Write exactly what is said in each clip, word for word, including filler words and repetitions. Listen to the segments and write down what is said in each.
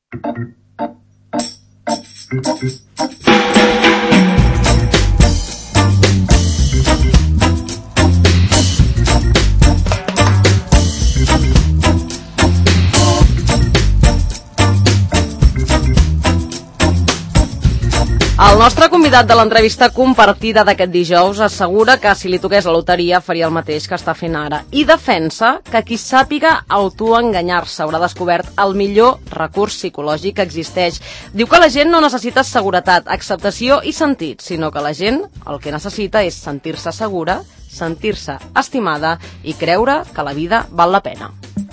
El nostre convidat de l'entrevista compartida d'aquest dijous assegura que si li toqués la loteria faria el mateix que està fent ara i defensa que qui sàpiga autoenganyar-se haurà descobert el millor recurs psicològic que existeix. Diu que la gent no necessita seguretat, acceptació i sentit, sinó que la gent el que necessita és sentir-se segura, sentir-se estimada i creure que la vida val la pena.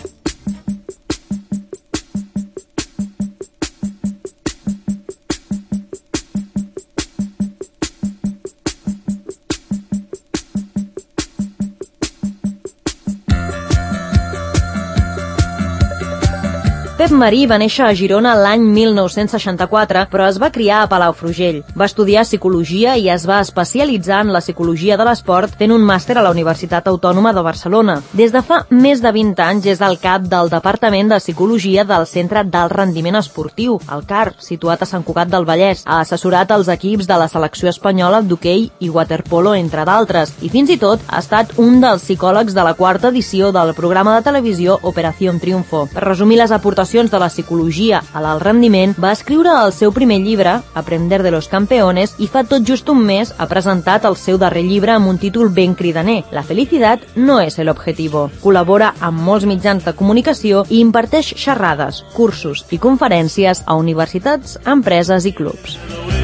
Pep Marí va néixer a Girona l'any mil nou-cents seixanta-quatre, però es va criar a Palafrugell. Va estudiar Psicologia i es va especialitzar en la Psicologia de l'Esport, fent un màster a la Universitat Autònoma de Barcelona. Des de fa més de vint anys és el cap del Departament de Psicologia del Centre d'Alt Rendiment Esportiu, el C A R, situat a Sant Cugat del Vallès. Ha assessorat els equips de la selecció espanyola d'hoquei i waterpolo, entre d'altres, i fins i tot ha estat un dels psicòlegs de la quarta edició del programa de televisió Operación Triunfo. Per resumir les aportacions de la psicologia a l'alt rendiment, va escriure el seu primer llibre, Aprender de los Campeones, i fa tot just un mes ha presentat el seu darrer llibre amb un títol ben cridaner, La felicidad no es el objetivo. Col·labora amb molts mitjans de comunicació i imparteix xerrades, cursos i conferències a universitats, empreses i clubs.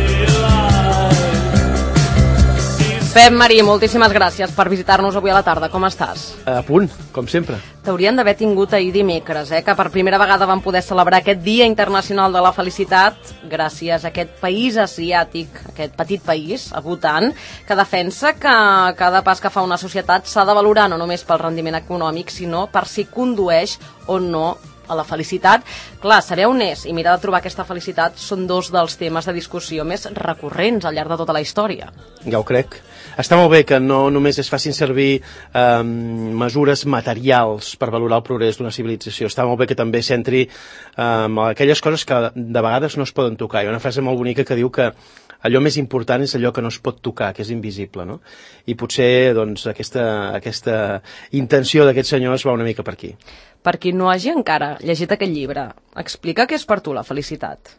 Pep Marí, moltíssimes gràcies per visitar-nos avui a la tarda. Com estàs? A punt, com sempre. T'haurien d'haver tingut ahir dimecres, eh? Que per primera vegada vam poder celebrar aquest Dia Internacional de la Felicitat gràcies a aquest país asiàtic, aquest petit país, a Bhutan, que defensa que cada pas que fa una societat s'ha de valorar no només pel rendiment econòmic, sinó per si condueix o no a la felicitat. Clar, seré honest, i mirar de trobar aquesta felicitat són dos dels temes de discussió més recurrents al llarg de tota la història. Ja ho crec. Està molt bé que no només es facin servir eh, mesures materials per valorar el progrés d'una civilització. Està molt bé que també s'entri en eh, aquelles coses que de vegades no es poden tocar. Hi ha una frase molt bonica que diu que allò més important és allò que no es pot tocar, que és invisible, no? I potser doncs, aquesta, aquesta intenció d'aquests senyors va una mica per aquí. Per qui no hagi encara llegit aquest llibre, explica què és per tu la felicitat.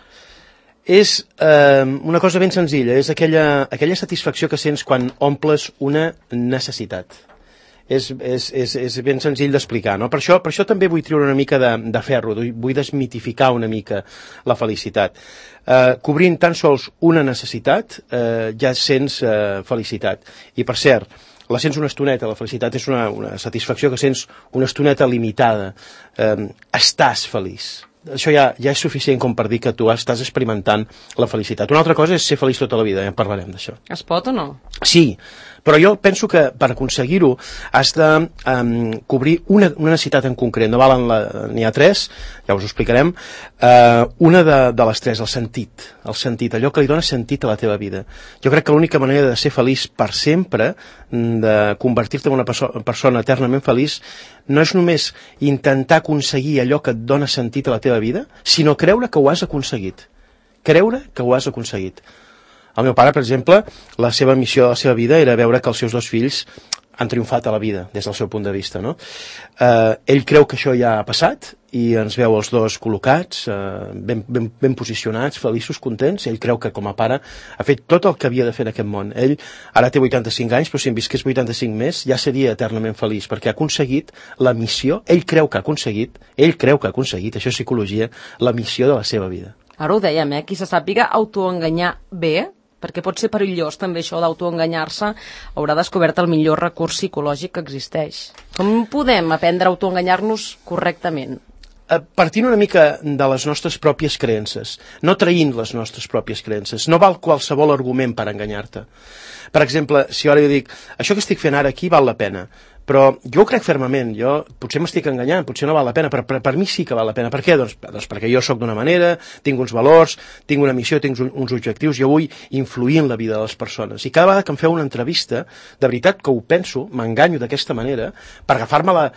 És eh, una cosa ben senzilla, és aquella, aquella satisfacció que sents quan omples una necessitat. És, és, és, és ben senzill d'explicar, no? Per això, per això també vull treure una mica de, de ferro, vull desmitificar una mica la felicitat. Eh, cobrint tan sols una necessitat, eh, ja sents eh, felicitat. I per cert, la sents una estoneta, la felicitat és una, una satisfacció que sents una estoneta limitada. Eh, estàs feliç. Això ja, ja és suficient com per dir que tu estàs experimentant la felicitat. Una altra cosa és ser feliç tota la vida, ja en parlarem d'això. Es pot o no? Sí, però jo penso que per aconseguir-ho has de um, cobrir una, una necessitat en concret. No valen la, n'hi ha tres, ja us ho explicarem. Uh, una de, de les tres, el sentit. El sentit, allò que li dona sentit a la teva vida. Jo crec que l'única manera de ser feliç per sempre, de convertir-te en una perso persona eternament feliç, no és només intentar aconseguir allò que et dona sentit a la teva vida, sinó creure que ho has aconseguit. Creure que ho has aconseguit. El meu pare, per exemple, la seva missió de la seva vida era veure que els seus dos fills han triomfat a la vida, des del seu punt de vista, no? Eh, ell creu que això ja ha passat i ens veu els dos col·locats, eh, ben, ben, ben posicionats, feliços, contents. Ell creu que com a pare ha fet tot el que havia de fer en aquest món. Ell ara té vuitanta-cinc anys, però si en visqués vuitanta-cinc més ja seria eternament feliç, perquè ha aconseguit la missió, ell creu que ha aconseguit, ell creu que ha aconseguit, això és psicologia, la missió de la seva vida. Ara ho dèiem, eh? Qui se sàpiga autoenganyar bé, perquè pot ser perillós també això d'autoenganyar-se, haurà descobert el millor recurs psicològic que existeix. Com podem aprendre a autoenganyar-nos correctament? Partint una mica de les nostres pròpies creences, no traint les nostres pròpies creences. No val qualsevol argument per enganyar-te. Per exemple, si ara jo dic, això que estic fent ara aquí val la pena, però jo ho crec fermament, jo potser m'estic enganyant, potser no val la pena, però per, per mi sí que val la pena. Per què? Doncs, doncs perquè jo sóc d'una manera, tinc uns valors, tinc una missió, tinc uns objectius, jo vull influir en la vida de les persones. I cada vegada que em feu una entrevista, de veritat que ho penso, m'enganyo d'aquesta manera, per agafar-me la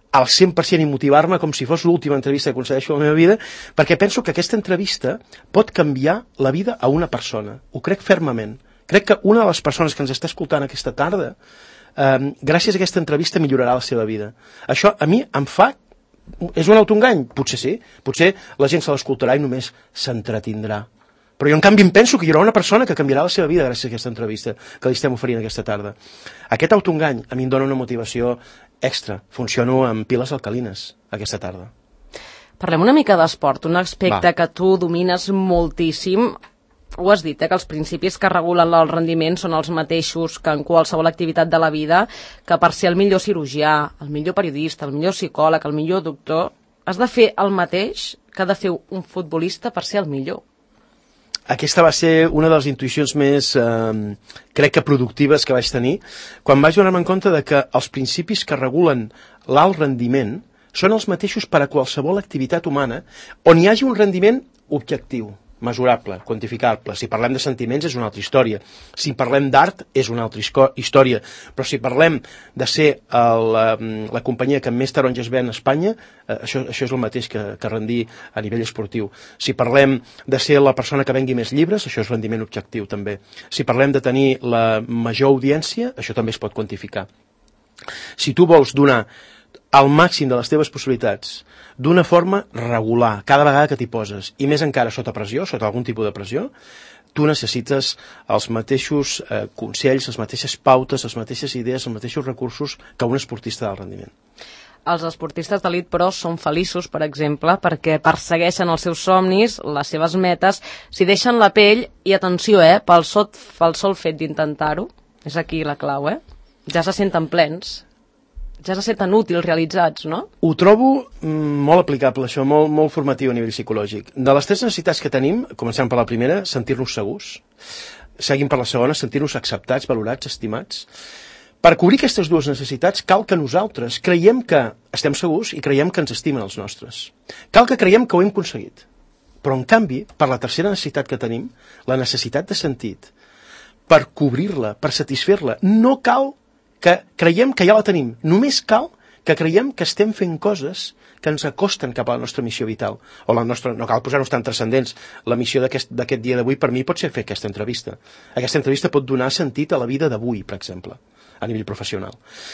al cent per cent i motivar-me com si fos l'última entrevista que aconsegueixo a la meva vida, perquè penso que aquesta entrevista pot canviar la vida a una persona. Ho crec fermament. Crec que una de les persones que ens està escoltant aquesta tarda, eh, gràcies a aquesta entrevista millorarà la seva vida. Això a mi em fa... És un autoengany? Potser sí. Potser la gent se l'escoltarà i només s'entretindrà. Però jo en canvi em penso que hi haurà una persona que canviarà la seva vida gràcies a aquesta entrevista que li estem oferint aquesta tarda. Aquest autoengany a mi em dona una motivació extra. Funciono amb piles alcalines aquesta tarda. Parlem una mica d'esport, un aspecte Va. que tu domines moltíssim. Ho has dit, eh, que els principis que regulen el rendiment són els mateixos que en qualsevol activitat de la vida, que per ser el millor cirurgià, el millor periodista, el millor psicòleg, el millor doctor, has de fer el mateix que ha de fer un futbolista per ser el millor. Aquesta va ser una de les intuïcions més, eh, crec que productives que vaig tenir, quan vaig donar-me en compte de que els principis que regulen l'alt rendiment són els mateixos per a qualsevol activitat humana on hi hagi un rendiment objectiu, mesurable, quantificable. Si parlem de sentiments és una altra història. Si parlem d'art és una altra història. Però si parlem de ser el, la companyia que més taronges ven a Espanya, eh, això, això és el mateix que, que rendir a nivell esportiu. Si parlem de ser la persona que vengui més llibres, això és rendiment objectiu també. Si parlem de tenir la major audiència, això també es pot quantificar. Si tu vols donar al màxim de les teves possibilitats d'una forma regular, cada vegada que t'hi poses, i més encara sota pressió, sota algun tipus de pressió, tu necessites els mateixos eh, consells, les mateixes pautes, les mateixes idees, els mateixos recursos que un esportista d'alt rendiment. Els esportistes d'elit, però, són feliços, per exemple, perquè persegueixen els seus somnis, les seves metes, s'hi deixen la pell i, atenció, eh, pel, sot, pel sol fet d'intentar-ho, és aquí la clau, eh? Ja se senten plens. Ja se senten útils, realitzats, no? Ho trobo mm, molt aplicable, això, molt, molt formatiu a nivell psicològic. De les tres necessitats que tenim, comencem per la primera, sentir-nos segurs. Seguim per la segona, sentir-nos acceptats, valorats, estimats. Per cobrir aquestes dues necessitats cal que nosaltres creiem que estem segurs i creiem que ens estimen els nostres. Cal que creiem que ho hem aconseguit. Però, en canvi, per la tercera necessitat que tenim, la necessitat de sentit, per cobrir-la, per satisfer-la, no cal que creiem que ja la tenim. Només cal que creiem que estem fent coses que ens acosten cap a la nostra missió vital. O la nostra, no cal posar-nos tan transcendents. La missió d'aquest dia d'avui per mi pot ser fer aquesta entrevista. Aquesta entrevista pot donar sentit a la vida d'avui, per exemple, a nivell professional.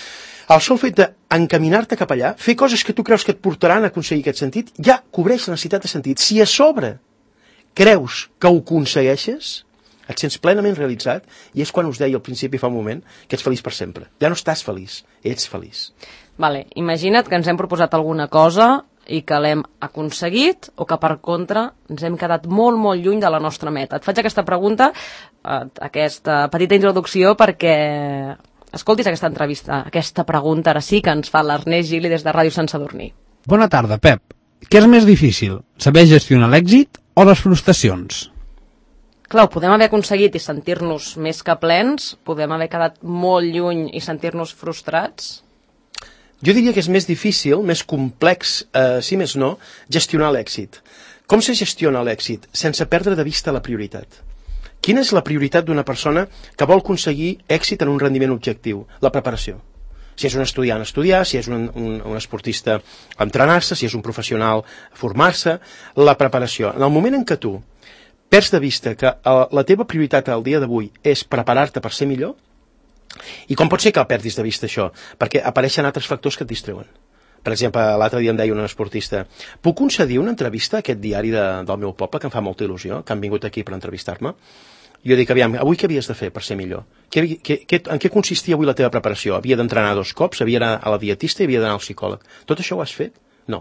El sol fet d'encaminar-te cap allà, fer coses que tu creus que et portaran a aconseguir aquest sentit, ja cobreix la necessitat de sentit. Si a sobre creus que ho aconsegueixes, et sents plenament realitzat, i és quan us deia al principi fa un moment que ets feliç per sempre. Ja no estàs feliç, ets feliç. Vale, imagina't que ens hem proposat alguna cosa i que l'hem aconseguit o que, per contra, ens hem quedat molt, molt lluny de la nostra meta. Et faig aquesta pregunta, aquesta petita introducció, perquè escoltis aquesta entrevista, aquesta pregunta, ara sí que ens fa l'Ernest Gili des de Ràdio Sant Sadurní. Bona tarda, Pep. Què és més difícil, saber gestionar l'èxit o les frustracions? Clar, podem haver aconseguit i sentir-nos més que plens, podem haver quedat molt lluny i sentir-nos frustrats. Jo diria que és més difícil, més complex, eh, si més no, gestionar l'èxit. Com se gestiona l'èxit? Sense perdre de vista la prioritat. Quina és la prioritat d'una persona que vol aconseguir èxit en un rendiment objectiu? La preparació. Si és un estudiant, estudiar, si és un, un, un esportista, entrenar-se, si és un professional, formar-se, la preparació. En el moment en què tu perds de vista que la teva prioritat al dia d'avui és preparar-te per ser millor, i com pot ser que perdis de vista això? Perquè apareixen altres factors que et distreuen. Per exemple, l'altre dia em deia un esportista: puc concedir una entrevista a aquest diari de, del meu poble, que em fa molta il·lusió, que han vingut aquí per entrevistar-me? Jo dic, aviam, avui què havies de fer per ser millor? Què, què, què, en què consistia avui la teva preparació? Havia d'entrenar dos cops, havia d'anar a la dietista i havia d'anar al psicòleg. Tot això ho has fet? No.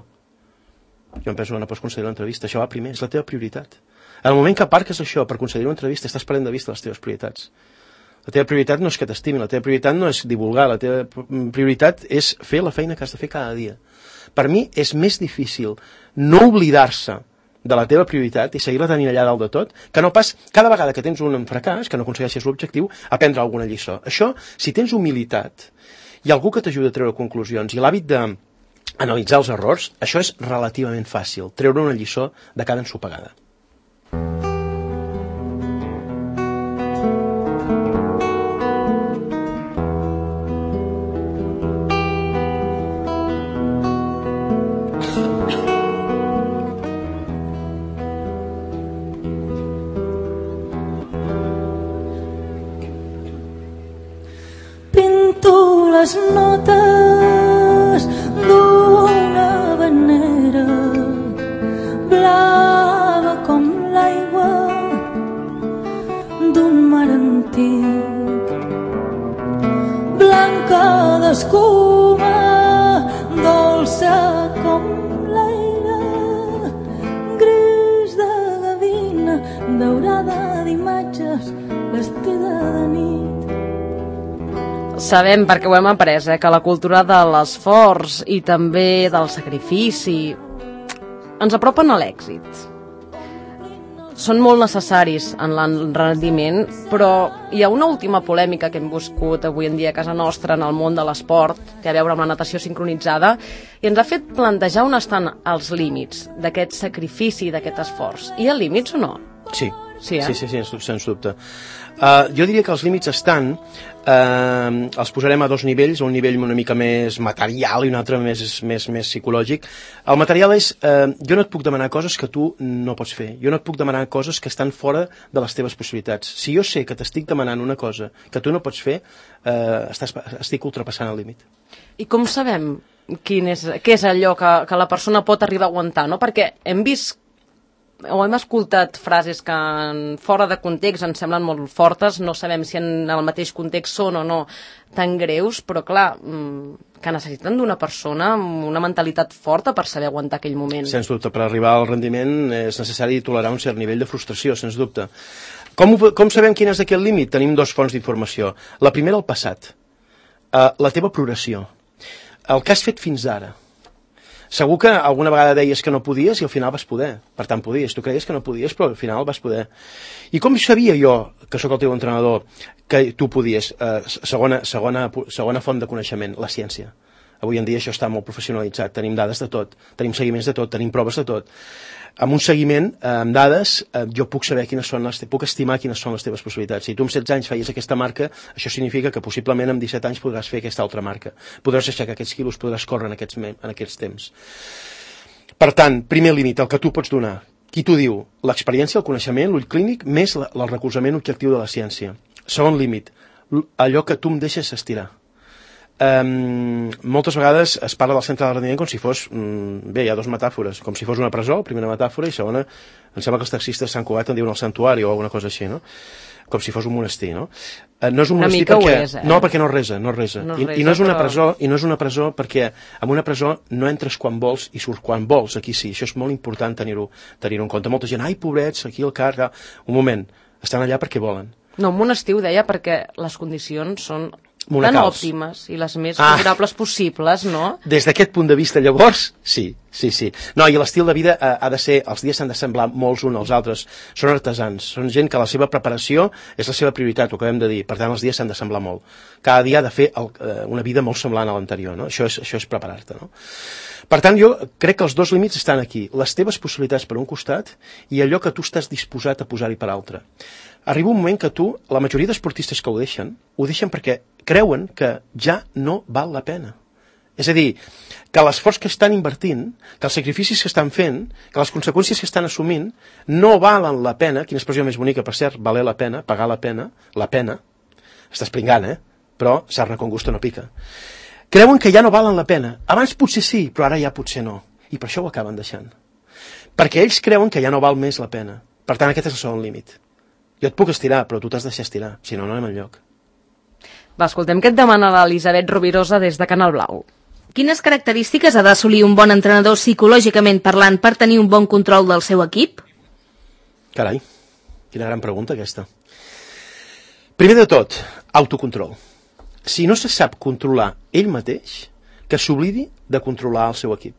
Jo em penso que no pots concedir l'entrevista, això va primer, és la teva prioritat. En el moment que aparques això per concedir una entrevista, estàs perdent de vista les teves prioritats. La teva prioritat no és que t'estimin, la teva prioritat no és divulgar, la teva prioritat és fer la feina que has de fer cada dia. Per mi és més difícil no oblidar-se de la teva prioritat i seguir-la tenint allà dalt de tot, que no pas cada vegada que tens un fracàs, que no aconsegueixes l'objectiu, aprendre alguna lliçó. Això, si tens humilitat i algú que t'ajuda a treure conclusions i l'hàbit d'analitzar els errors, això és relativament fàcil, treure una lliçó de cada ensopegada. les notes d'una havanera blava com l'aigua d'un mar antic, blanca d'escuma, dolça com l'aire, gris de gavina, daurada d'imatges, vestida de nit. Sabem, perquè ho hem après, eh, que la cultura de l'esforç i també del sacrifici ens apropen a l'èxit. Són molt necessaris en el rendiment, però hi ha una última polèmica que hem viscut avui en dia a casa nostra en el món de l'esport, que té a veure amb la natació sincronitzada, i ens ha fet plantejar on estan els límits d'aquest sacrifici, d'aquest esforç. Hi ha límits o no? Sí, sí, eh? sí, sí, sí, sens dubte. Uh, jo diria que els límits estan, uh, els posarem a dos nivells, un nivell una mica més material i un altre més, més, més psicològic. El material és, uh, jo no et puc demanar coses que tu no pots fer, jo no et puc demanar coses que estan fora de les teves possibilitats. Si jo sé que t'estic demanant una cosa que tu no pots fer, uh, estàs, estic ultrapassant el límit. I com sabem quin és, què és allò que, que la persona pot arribar a aguantar, no? Perquè hem vist o hem escoltat frases que fora de context ens semblen molt fortes, no sabem si en el mateix context són o no tan greus, però clar, que necessiten d'una persona amb una mentalitat forta per saber aguantar aquell moment. Sens dubte, per arribar al rendiment és necessari tolerar un cert nivell de frustració, sens dubte. Com, com sabem quin és aquest límit? Tenim dos fonts d'informació. La primera, el passat. Uh, la teva progressió. El que has fet fins ara. Segur que alguna vegada deies que no podies i al final vas poder. Per tant, podies. Tu creies que no podies, però al final vas poder. I com sabia jo, que sóc el teu entrenador, que tu podies? Eh, segona, segona, segona font de coneixement, la ciència. Avui en dia això està molt professionalitzat. Tenim dades de tot, tenim seguiments de tot, tenim proves de tot. Amb un seguiment, eh, amb dades, eh, jo puc saber quines són les, puc estimar quines són les teves possibilitats. Si tu amb setze anys feies aquesta marca, això significa que possiblement amb disset anys podràs fer aquesta altra marca. Podràs aixecar aquests quilos, podràs córrer en aquests, en aquests temps. Per tant, primer límit, el que tu pots donar. Qui t'ho diu? L'experiència, el coneixement, l'ull clínic, més el recolzament objectiu de la ciència. Segon límit, allò que tu em deixes estirar. Um, moltes vegades es parla del centre de rendiment com si fos, um, bé, hi ha dues metàfores, com si fos una presó, primera metàfora, i segona, em sembla que els taxistes Sant Cugat en diuen el santuari o alguna cosa així, no? Com si fos un monestir, no? Uh, no és un una monestir mica perquè... ho és, eh? No, perquè no resa, no resa. No I, resa, I no és una però... presó, i no és una presó perquè en una presó no entres quan vols i surts quan vols, aquí sí, això és molt important tenir-ho tenir en compte. Molta gent, ai, pobrets, aquí el car... Un moment, estan allà perquè volen. No, un monestir ho deia perquè les condicions són monacals. Tan òptimes i les més ah. favorables possibles, no? Des d'aquest punt de vista, llavors, sí, sí, sí. No, i l'estil de vida ha, ha de ser, els dies s'han d'assemblar molts uns als altres. Són artesans, són gent que la seva preparació és la seva prioritat, ho acabem de dir. Per tant, els dies s'han d'assemblar molt. Cada dia ha de fer el, una vida molt semblant a l'anterior, no? Això és, això és preparar-te, no? Per tant, jo crec que els dos límits estan aquí. Les teves possibilitats per un costat i allò que tu estàs disposat a posar-hi per altre. Arriba un moment que tu, la majoria d'esportistes que ho deixen, ho deixen perquè creuen que ja no val la pena. És a dir, que l'esforç que estan invertint, que els sacrificis que estan fent, que les conseqüències que estan assumint, no valen la pena, quina expressió més bonica, per cert, valer la pena, pagar la pena, la pena, estàs pringant, eh? Però sarna con gusto no pica. Creuen que ja no valen la pena. Abans potser sí, però ara ja potser no. I per això ho acaben deixant. Perquè ells creuen que ja no val més la pena. Per tant, aquest és el segon límit. Jo et puc estirar, però tu t'has de deixar estirar, si no, no anem enlloc. Va, escoltem què et demana l'Elisabet Rovirosa des de Canal Blau. Quines característiques ha d'assolir un bon entrenador psicològicament parlant per tenir un bon control del seu equip? Carai, quina gran pregunta aquesta. Primer de tot, autocontrol. Si no se sap controlar ell mateix, que s'oblidi de controlar el seu equip.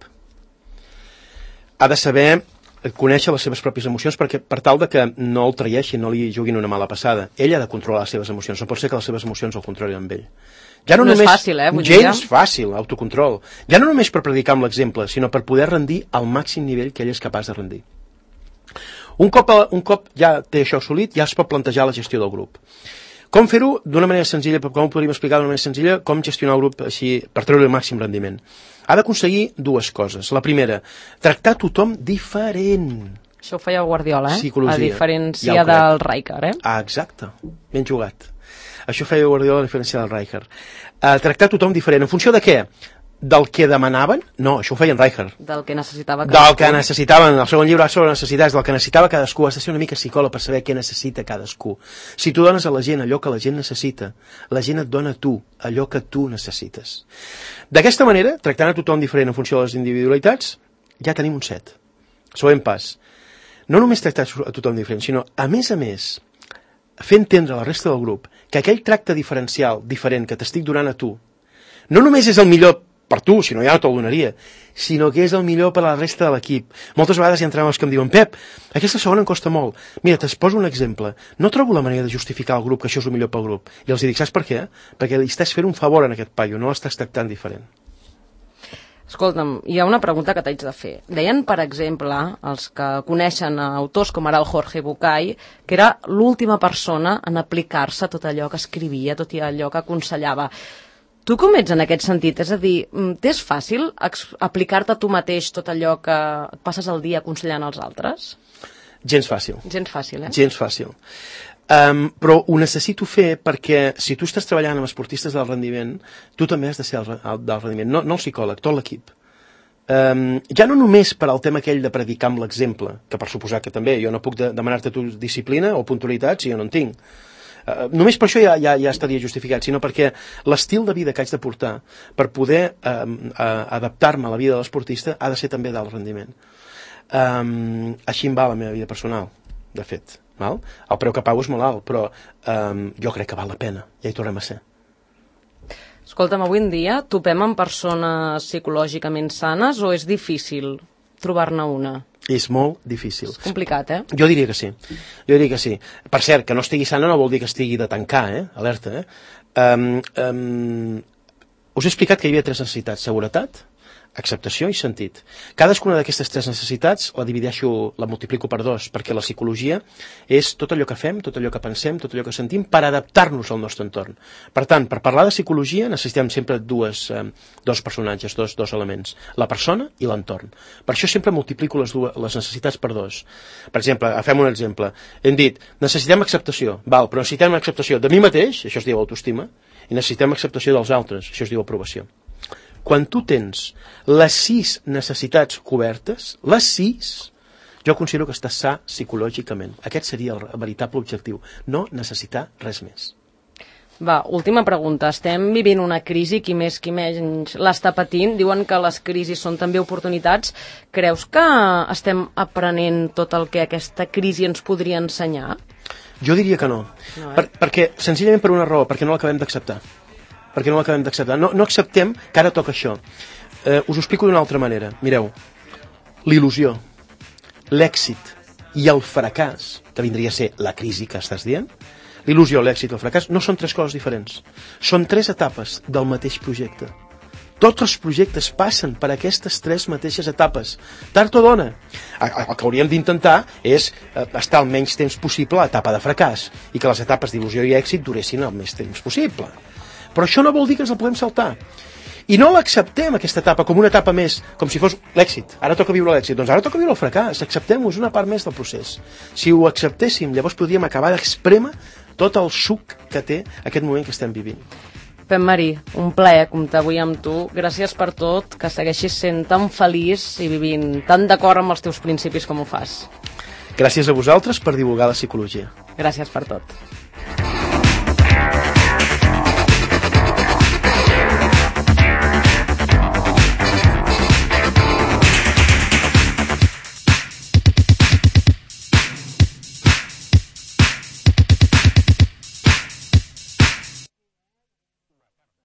Ha de saber conèixer les seves pròpies emocions perquè, per tal de que no el traeixin, no li juguin una mala passada. Ell ha de controlar les seves emocions, no pot ser que les seves emocions el controlin amb ell. Ja no, no només, és fàcil, eh? Gens fàcil, autocontrol. Ja no només per predicar amb l'exemple, sinó per poder rendir al màxim nivell que ell és capaç de rendir. Un cop, un cop ja té això assolit, ja es pot plantejar la gestió del grup. Com fer-ho d'una manera senzilla, com ho podríem explicar d'una manera senzilla, com gestionar el grup així per treure el màxim rendiment. Ha d'aconseguir dues coses. La primera, tractar tothom diferent. Això ho feia el Guardiola, eh? Psicologia. A diferència ja del Rijkaard, eh? Ah, exacte. Ben jugat. Això feia Guardiola a diferència del Rijkaard. Uh, tractar tothom diferent. En funció de què? Del que demanaven? No, això ho feia en Rijkaard. Del que necessitava cadascú. Del que necessitaven. El segon llibre sobre necessitats, del que necessitava cadascú. Has de ser una mica psicòleg per saber què necessita cadascú. Si tu dones a la gent allò que la gent necessita, la gent et dona a tu allò que tu necessites. D'aquesta manera, tractant a tothom diferent en funció de les individualitats, ja tenim un set. Següent pas. No només tractar a tothom diferent, sinó, a més a més, fer entendre a la resta del grup que aquell tracte diferencial, diferent, que t'estic donant a tu, no només és el millor per tu, si no ja no te'l donaria, sinó que és el millor per a la resta de l'equip. Moltes vegades hi entrem els que em diuen Pep, aquesta segona em costa molt. Mira, t'es poso un exemple. No trobo la manera de justificar al grup que això és el millor pel grup. I els dic, saps per què? Perquè li estàs fent un favor en aquest paio, no l'estàs tractant diferent. Escolta'm, hi ha una pregunta que t'haig de fer. Deien, per exemple, els que coneixen autors com ara el Jorge Bucay, que era l'última persona en aplicar-se tot allò que escrivia, tot allò que aconsellava. Tu com ets en aquest sentit? És a dir, t'és fàcil aplicar-te a tu mateix tot allò que et passes el dia aconsellant als altres? Gens fàcil. Gens fàcil, eh? Gens fàcil. Um, però ho necessito fer perquè si tu estàs treballant amb esportistes del rendiment, tu també has de ser el, el del rendiment, no, no el psicòleg, tot l'equip. Um, ja no només per al tema aquell de predicar amb l'exemple, que per suposar que també, jo no puc de, demanar-te tu disciplina o puntualitat si jo no en tinc. Uh, només per això ja, ja, ja estaria justificat, sinó perquè l'estil de vida que haig de portar per poder uh, uh, adaptar-me a la vida de l'esportista ha de ser també d'alt rendiment. Um, així em va la meva vida personal, de fet. Val? El preu que pago és molt alt, però um, jo crec que val la pena, ja hi tornem a ser. Escolta'm, avui en dia topem amb persones psicològicament sanes o és difícil trobar-ne una? És molt difícil. És complicat, eh? Jo diria que sí. Jo diria que sí. Per cert, que no estigui sana no vol dir que estigui de tancar, eh? Alerta, eh? Um, um, us he explicat que hi havia tres necessitats. Seguretat, acceptació i sentit. Cadascuna d'aquestes tres necessitats la divideixo, la multiplico per dos, perquè la psicologia és tot allò que fem, tot allò que pensem, tot allò que sentim per adaptar-nos al nostre entorn. Per tant, per parlar de psicologia necessitem sempre dues, eh, dos personatges, dos, dos elements, la persona i l'entorn. Per això sempre multiplico les, dues, les necessitats per dos. Per exemple, fem un exemple. Hem dit, necessitem acceptació, val, però necessitem acceptació de mi mateix, això es diu autoestima, i necessitem acceptació dels altres, això es diu aprovació. Quan tu tens les sis necessitats cobertes, les sis, jo considero que estàs sa psicològicament. Aquest seria el veritable objectiu, no necessitar res més. Va, última pregunta. Estem vivint una crisi, qui més, qui menys l'està patint. Diuen que les crisis són també oportunitats. Creus que estem aprenent tot el que aquesta crisi ens podria ensenyar? Jo diria que no. no eh? per, perquè, senzillament per una raó, perquè no l'acabem d'acceptar. perquè no l'acabem d'acceptar. No, no acceptem que ara toca això. Eh, us ho explico d'una altra manera. Mireu, l'il·lusió, l'èxit i el fracàs, que vindria a ser la crisi que estàs dient, l'il·lusió, l'èxit i el fracàs no són tres coses diferents. Són tres etapes del mateix projecte. Tots els projectes passen per aquestes tres mateixes etapes. Tard o d'hora. El que hauríem d'intentar és estar el menys temps possible a l'etapa de fracàs i que les etapes d'il·lusió i èxit duressin el més temps possible. Però això no vol dir que ens la podem saltar. I no l'acceptem, aquesta etapa, com una etapa més, com si fos l'èxit. Ara toca viure l'èxit. Doncs ara toca viure el fracàs. Acceptem-ho, és una part més del procés. Si ho acceptéssim, llavors podríem acabar d'exprémer tot el suc que té aquest moment que estem vivint. Pep Marí, un plaer comptar avui amb tu. Gràcies per tot, que segueixis sent tan feliç i vivint tan d'acord amb els teus principis com ho fas. Gràcies a vosaltres per divulgar la psicologia. Gràcies per tot.